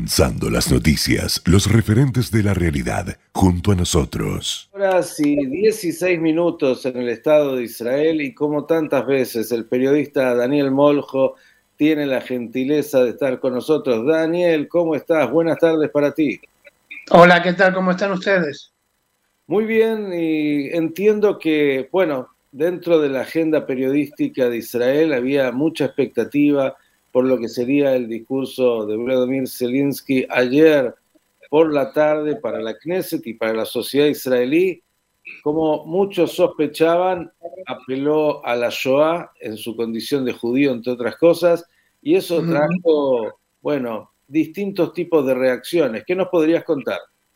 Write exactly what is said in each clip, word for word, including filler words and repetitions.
Comenzando las noticias, los referentes de la realidad, junto a nosotros. Horas y dieciséis minutos en el Estado de Israel, y como tantas veces el periodista Daniel Moljo tiene la gentileza de estar con nosotros. Daniel, ¿cómo estás? Buenas tardes para ti. Hola, ¿qué tal? ¿Cómo están ustedes? Muy bien, y entiendo que, bueno, dentro de la agenda periodística de Israel había mucha expectativa por lo que sería el discurso de Volodymyr Zelensky ayer por la tarde para la Knesset y para la sociedad israelí. Como muchos sospechaban, apeló a la Shoah en su condición de judío, entre otras cosas, y eso trajo, bueno, distintos tipos de reacciones. ¿Qué nos podrías contar?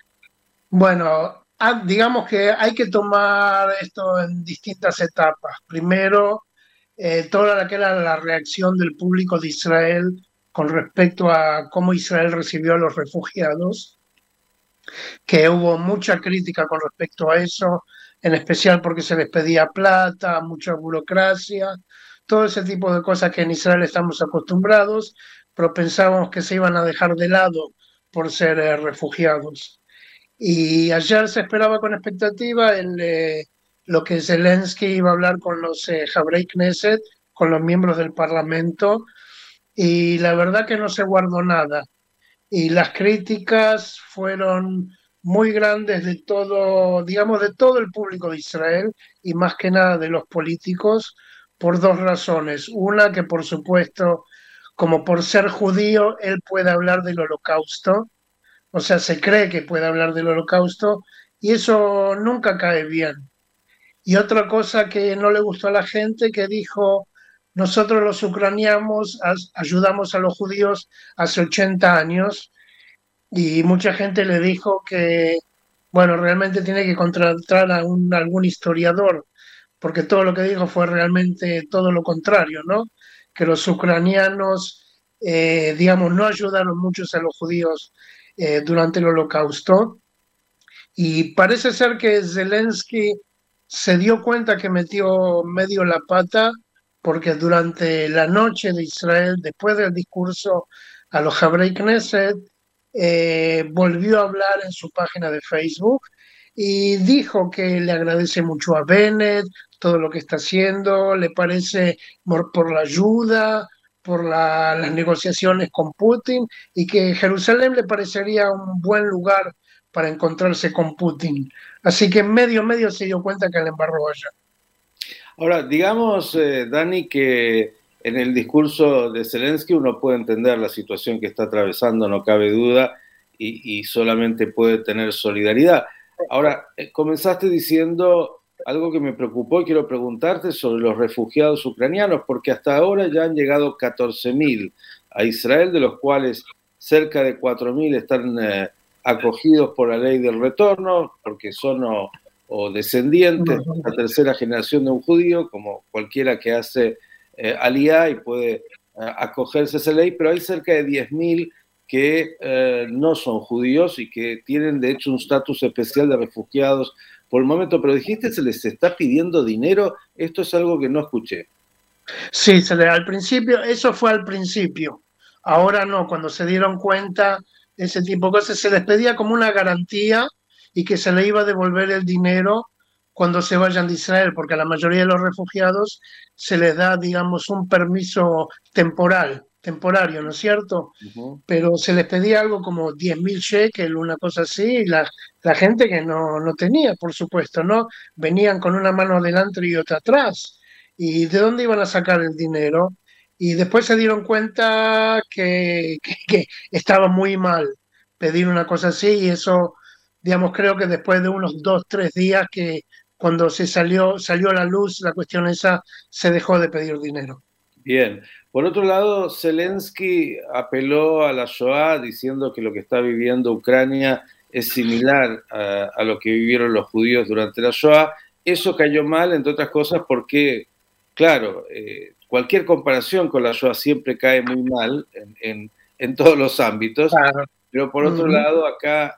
Bueno, digamos que hay que tomar esto en distintas etapas. Primero, eh, toda la que era la reacción del público de Israel con respecto a cómo Israel recibió a los refugiados, que hubo mucha crítica con respecto a eso, en especial porque se les pedía plata, mucha burocracia, todo ese tipo de cosas que en Israel estamos acostumbrados, pero pensábamos que se iban a dejar de lado por ser eh, refugiados. Y ayer se esperaba con expectativa el, eh, lo que Zelensky iba a hablar con los eh, Habrei Knesset, con los miembros del Parlamento, y la verdad que no se guardó nada. Y las críticas fueron muy grandes de todo, digamos, de todo el público de Israel y más que nada de los políticos, por dos razones. Una, que por supuesto, como por ser judío, él puede hablar del holocausto, o sea, se cree que puede hablar del holocausto y eso nunca cae bien. Y otra cosa que no le gustó a la gente, que dijo, nosotros los ucranianos ayudamos a los judíos hace ochenta años, y mucha gente le dijo que, bueno, realmente tiene que contratar a un, algún historiador, porque todo lo que dijo fue realmente todo lo contrario, ¿no? Que los ucranianos, eh, digamos, no ayudaron muchos a los judíos eh, durante el holocausto. Y parece ser que Zelensky se dio cuenta que metió medio la pata, porque durante la noche de Israel, después del discurso a los Habrei Knesset, eh, volvió a hablar en su página de Facebook y dijo que le agradece mucho a Bennett todo lo que está haciendo, le parece por, por la ayuda, por la, las negociaciones con Putin, y que Jerusalén le parecería un buen lugar para encontrarse con Putin. Así que medio, medio se dio cuenta que le embarró allá. Ahora, digamos, eh, Dani, que en el discurso de Zelensky uno puede entender la situación que está atravesando, no cabe duda, y, y solamente puede tener solidaridad. Ahora, eh, comenzaste diciendo algo que me preocupó y quiero preguntarte sobre los refugiados ucranianos, porque hasta ahora ya han llegado catorce mil a Israel, de los cuales cerca de cuatro mil están eh, acogidos por la ley del retorno, porque son o, o descendientes de la tercera generación de un judío, como cualquiera que hace eh, aliyá y puede eh, acogerse a esa ley, pero hay cerca de diez mil que eh, no son judíos y que tienen de hecho un estatus especial de refugiados por el momento. Pero dijiste, se les está pidiendo dinero. Esto es algo que no escuché. Sí, se le, al principio, eso fue al principio. Ahora no, cuando se dieron cuenta de ese tipo de cosas, se les pedía como una garantía y que se le iba a devolver el dinero cuando se vayan de Israel, porque a la mayoría de los refugiados se les da, digamos, un permiso temporal, temporario, ¿no es cierto? Uh-huh. Pero se les pedía algo como diez mil shekels, una cosa así, y la, la gente que no, no tenía, por supuesto, ¿no? Venían con una mano adelante y otra atrás. ¿Y de dónde iban a sacar el dinero? Y después se dieron cuenta que, que, que estaba muy mal pedir una cosa así, y eso, digamos, creo que después de unos dos, tres días que cuando se salió, salió a la luz la cuestión esa, se dejó de pedir dinero. Bien. Por otro lado, Zelensky apeló a la Shoah diciendo que lo que está viviendo Ucrania es similar a, a lo que vivieron los judíos durante la Shoah. Eso cayó mal, entre otras cosas, porque, claro, eh, cualquier comparación con la Shoah siempre cae muy mal en, en, en todos los ámbitos. Claro. Pero por otro uh-huh. lado, acá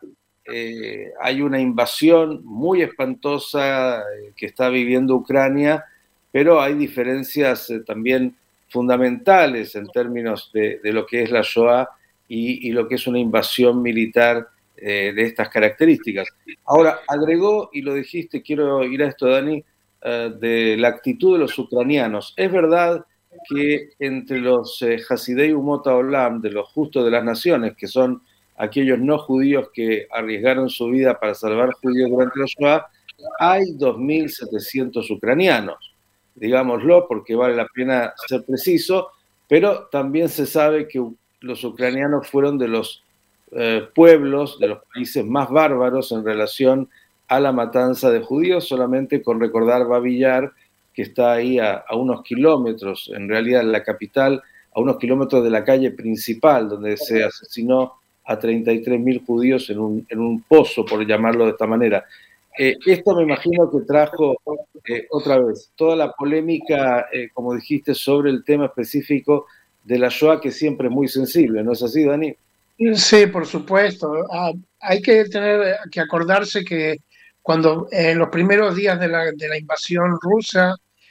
eh, hay una invasión muy espantosa eh, que está viviendo Ucrania, pero hay diferencias eh, también fundamentales en términos de, de lo que es la Shoah y, y lo que es una invasión militar eh, de estas características. Ahora, agregó, y lo dijiste, quiero ir a esto, Dani, uh, de la actitud de los ucranianos. Es verdad que entre los eh, Hasidei Umot Haolam, de los justos de las naciones, que son aquellos no judíos que arriesgaron su vida para salvar judíos durante la Shoah, hay dos mil setecientos ucranianos, digámoslo porque vale la pena ser preciso, pero también se sabe que los ucranianos fueron de los eh, pueblos, de los países más bárbaros en relación a la matanza de judíos, solamente con recordar Babi Yar, que está ahí a, a unos kilómetros, en realidad en la capital, a unos kilómetros de la calle principal, donde se asesinó a treinta y tres mil judíos en un, en un pozo, por llamarlo de esta manera. Eh, esto me imagino que trajo eh, otra vez toda la polémica, eh, como dijiste, sobre el tema específico de la Shoah, que siempre es muy sensible, ¿no es así, Dani? Sí, por supuesto. Ah, hay que tener que acordarse que cuando en eh, los primeros días de la, de la invasión rusa,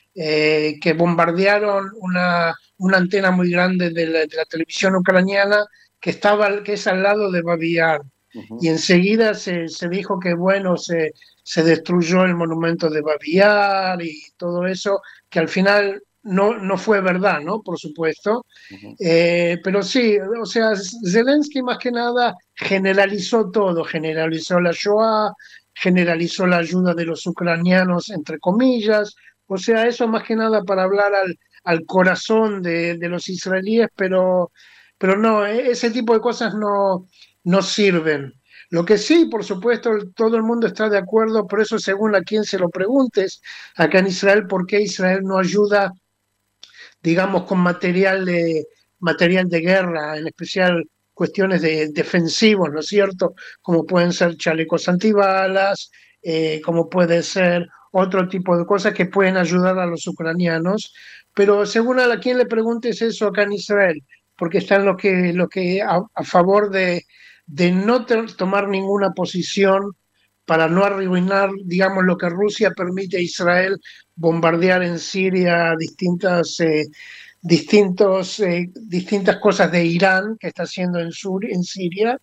eh, que bombardearon una, una antena muy grande de la, de la televisión ucraniana que estaba que es al lado de Babi Yar. Uh-huh. Y enseguida se, se dijo que bueno, se, se destruyó el monumento de Babi Yar y todo eso, que al final no, no fue verdad, ¿no? Por supuesto. Uh-huh. Eh, pero sí, o sea, Zelensky más que nada generalizó todo, generalizó la Shoah, generalizó la ayuda de los ucranianos, entre comillas, o sea, eso más que nada para hablar al, al corazón de, de los israelíes, pero, pero no, ese tipo de cosas no, no sirven. Lo que sí, por supuesto, todo el mundo está de acuerdo, por eso según a quien se lo preguntes, acá en Israel, ¿por qué Israel no ayuda, digamos, con material de, material de guerra, en especial cuestiones de defensivos, ¿no es cierto? Como pueden ser chalecos antibalas, eh, como puede ser otro tipo de cosas que pueden ayudar a los ucranianos, pero según a quien le preguntes eso acá en Israel, porque están los que, lo que a, a favor de, de no tomar ninguna posición para no arruinar, digamos, lo que Rusia permite a Israel bombardear en Siria distintas, eh, distintos, eh, distintas cosas de Irán que está haciendo en, Sur, en Siria,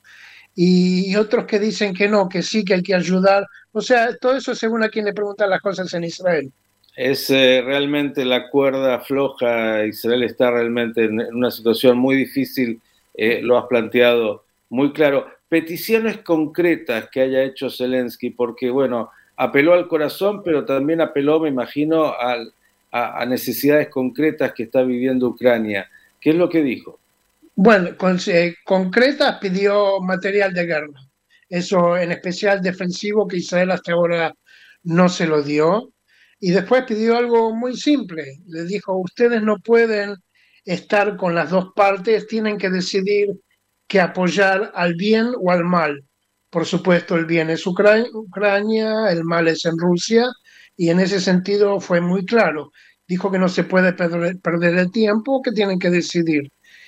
y, y otros que dicen que no, que sí, que hay que ayudar. O sea, todo eso según a quien le preguntan las cosas en Israel. Es eh, realmente la cuerda floja. Israel está realmente en, en una situación muy difícil, eh, lo has planteado muy claro. Peticiones concretas que haya hecho Zelensky, porque, bueno, apeló al corazón, pero también apeló, me imagino, a, a, a necesidades concretas que está viviendo Ucrania. ¿Qué es lo que dijo? Bueno, con, eh, concretas pidió material de guerra. Eso en especial defensivo, que Israel hasta ahora no se lo dio. Y después pidió algo muy simple. Le dijo, ustedes no pueden estar con las dos partes, tienen que decidir que apoyar al bien o al mal. Por supuesto, el bien es Ucrania, Ucrania, el mal es en Rusia, y en ese sentido fue muy claro. Dijo que no se puede perder, perder el tiempo, que tienen que decidir.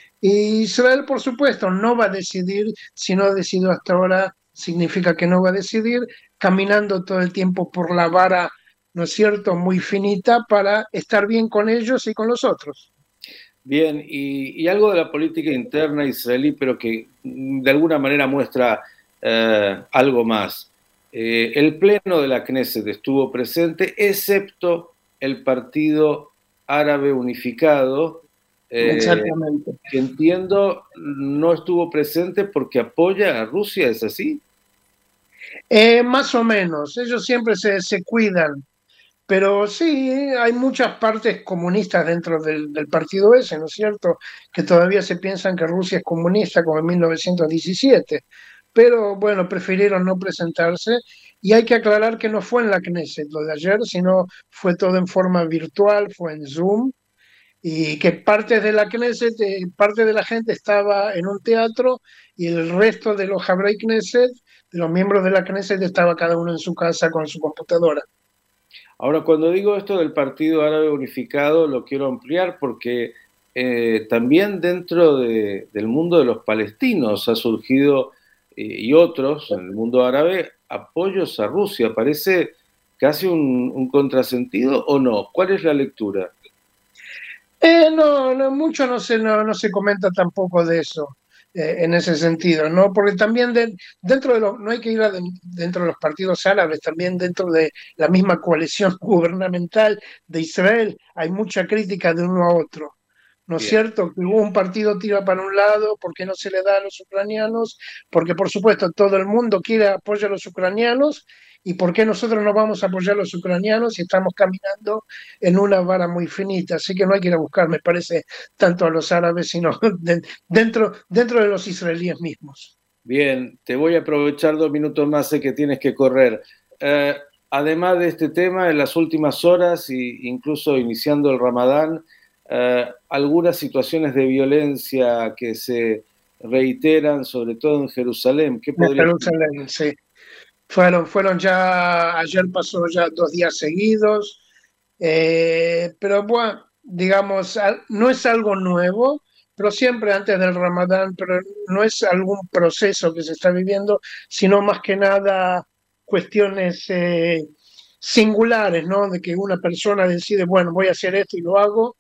Y Israel, por supuesto, no va a decidir, si no ha decidido hasta ahora, significa que no va a decidir, caminando todo el tiempo por la vara, ¿no es cierto?, muy finita para estar bien con ellos y con los otros. Bien, y, y algo de la política interna israelí, pero que de alguna manera muestra eh, algo más. Eh, el pleno de la Knesset estuvo presente, excepto el Partido Árabe Unificado, eh, Exactamente. que entiendo no estuvo presente porque apoya a Rusia, ¿es así? Eh, más o menos, ellos siempre se, se cuidan. Pero sí, hay muchas partes comunistas dentro del, del partido ese, ¿no es cierto? Que todavía se piensan que Rusia es comunista como en mil novecientos diecisiete. Pero bueno, prefirieron no presentarse. Y hay que aclarar que no fue en la Knesset lo de ayer, sino fue todo en forma virtual, fue en Zoom. Y que parte de la Knesset, eh, parte de la gente estaba en un teatro y el resto de los Habrei Knesset, de los miembros de la Knesset, estaba cada uno en su casa con su computadora. Ahora, cuando digo esto del Partido Árabe Unificado, lo quiero ampliar porque eh, también dentro de, del mundo de los palestinos ha surgido, eh, y otros en el mundo árabe, apoyos a Rusia. ¿Parece casi un, un contrasentido o no? ¿Cuál es la lectura? Eh, no, no, mucho no se, no, no se comenta tampoco de eso. eh, en ese sentido, ¿no? Porque también de, dentro de los, no hay que ir a de, dentro de los partidos árabes, también dentro de la misma coalición gubernamental de Israel hay mucha crítica de uno a otro. ¿No es Bien. cierto? Que un partido tira para un lado porque no se le da a los ucranianos, porque por supuesto todo el mundo quiere apoyar a los ucranianos, y por qué nosotros no vamos a apoyar a los ucranianos si estamos caminando en una vara muy finita. Así que no hay que ir a buscar, me parece, tanto a los árabes, sino dentro, dentro de los israelíes mismos. Bien, te voy a aprovechar dos minutos más, sé que tienes que correr. Eh, además de este tema, en las últimas horas, e incluso iniciando el Ramadán, eh, algunas situaciones de violencia que se reiteran, sobre todo en Jerusalén. ¿Qué podría En Jerusalén, sí. Fueron, fueron ya, ayer pasó ya dos días seguidos, eh, pero bueno, digamos, no es algo nuevo, pero siempre antes del Ramadán, pero no es algún proceso que se está viviendo, sino más que nada cuestiones eh, singulares, ¿no? De que una persona decide, bueno, voy a hacer esto y lo hago,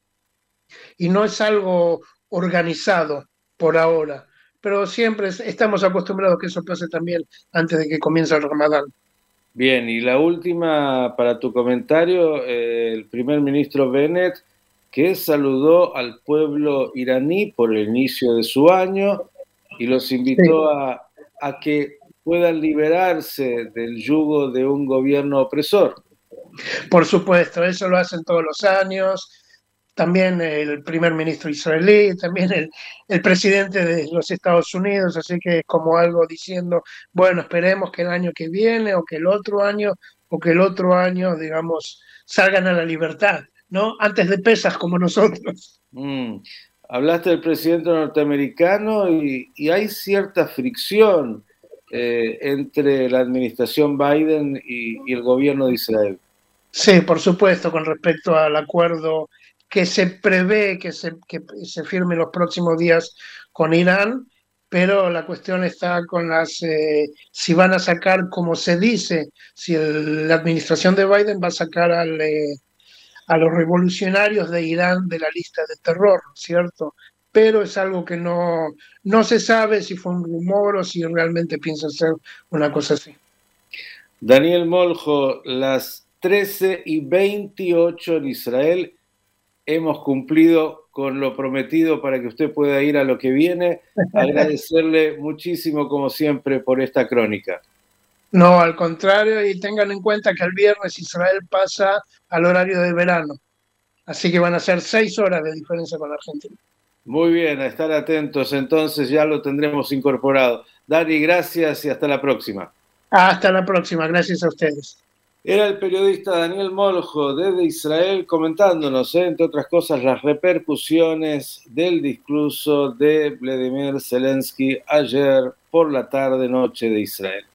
y no es algo organizado por ahora. Pero siempre estamos acostumbrados a que eso pase también antes de que comience el Ramadán. Bien, y la última para tu comentario, eh, el primer ministro Bennett, que saludó al pueblo iraní por el inicio de su año y los invitó sí. a, a que puedan liberarse del yugo de un gobierno opresor. Por supuesto, eso lo hacen todos los años. También el primer ministro israelí, también el, el presidente de los Estados Unidos, así que es como algo diciendo, bueno, esperemos que el año que viene o que el otro año o que el otro año, digamos, salgan a la libertad, ¿no? Antes de pesas como nosotros. Mm. Hablaste del presidente norteamericano y, y hay cierta fricción eh, entre la administración Biden y, y el gobierno de Israel. Sí, por supuesto, con respecto al acuerdo que se prevé que se, que se firme los próximos días con Irán, pero la cuestión está con las, eh, si van a sacar, como se dice, si el, la administración de Biden va a sacar al, eh, a los revolucionarios de Irán de la lista de terror, ¿cierto? Pero es algo que no, no se sabe si fue un rumor o si realmente piensa hacer una cosa así. Daniel Moljo, las trece y veintiocho en Israel, hemos cumplido con lo prometido para que usted pueda ir a lo que viene. Agradecerle muchísimo, como siempre, por esta crónica. No, al contrario, y tengan en cuenta que el viernes Israel pasa al horario de verano, así que van a ser seis horas de diferencia con Argentina. Muy bien, a estar atentos, entonces ya lo tendremos incorporado. Dani, gracias y hasta la próxima. Hasta la próxima, gracias a ustedes. Era el periodista Daniel Moljo desde Israel comentándonos, ¿eh? entre otras cosas, las repercusiones del discurso de Vladimir Zelensky ayer por la tarde-noche de Israel.